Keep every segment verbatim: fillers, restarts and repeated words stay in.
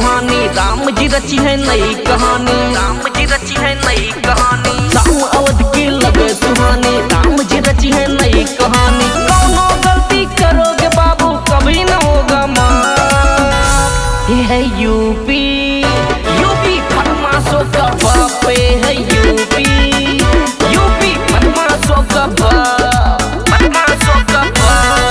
सुहानी, राम जी रची है नई कहानी, राम जी रची है नई कहानी। राम अवध की लगे सुहानी, राम जी रची है नई कहानी। कौनो गलती करोगे बाबू कभी न होगा माफ। ये है यूपी, यूपी बदमाशों का बाप, ये है यूपी, यूपी बदमाशों का बाप, बदमाशों का बाप।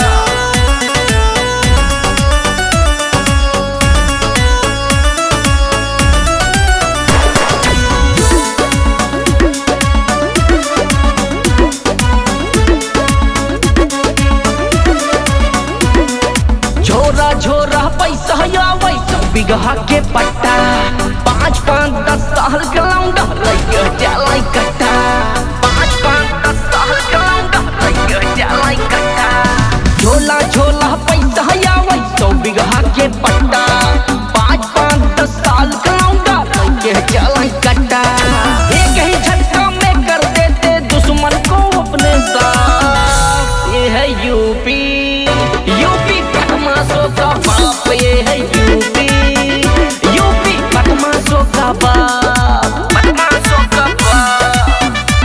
झोरा झोरा पैसा आवे सौ बीघा के पट्टा, पाँच पाँच दस साल के लौंडा लइके चलाई कट्टा, पाँच पाँच दस साल के लौंडा लइके चलाई कट्टा। झोला झोला पैसा आवे सौ बीघा के पट्टा, पाँच पाँच दस साल के लौंडा लइके चलाई कट्टा। एक ही झटका में कर देते दुश्मन को अपने साथ। ये है यूपी, यूपी बदमाशों का बाप, ये है यूपी, यूपी बदमाशों का बाप, बदमाशों का बाप।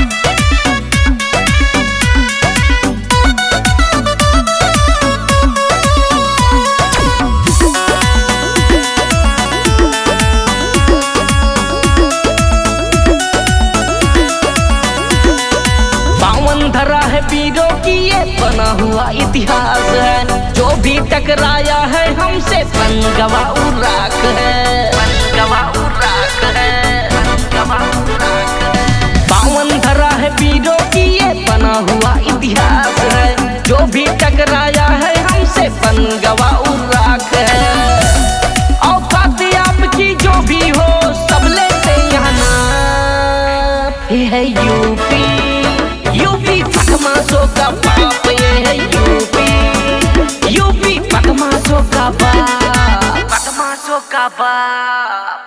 बावन धरा है वीरों की ये बना हुआ इतिहास है, जो भी टकराया है हमसे बनगवा उराक है, बनगवा उराक है, बनगवा उराक है। बावन धरा है वीरों की ये बना हुआ इतिहास है, जो भी टकराया है हमसे बनगवा उराक है। औकात आपकी जो भी हो सब लेते यहाँ नाम। ये है यूपी, यूपी बदमाशों का बाप, ये है यूपी, यूपी बदमाशों का बाप, बदमाशों का बाप।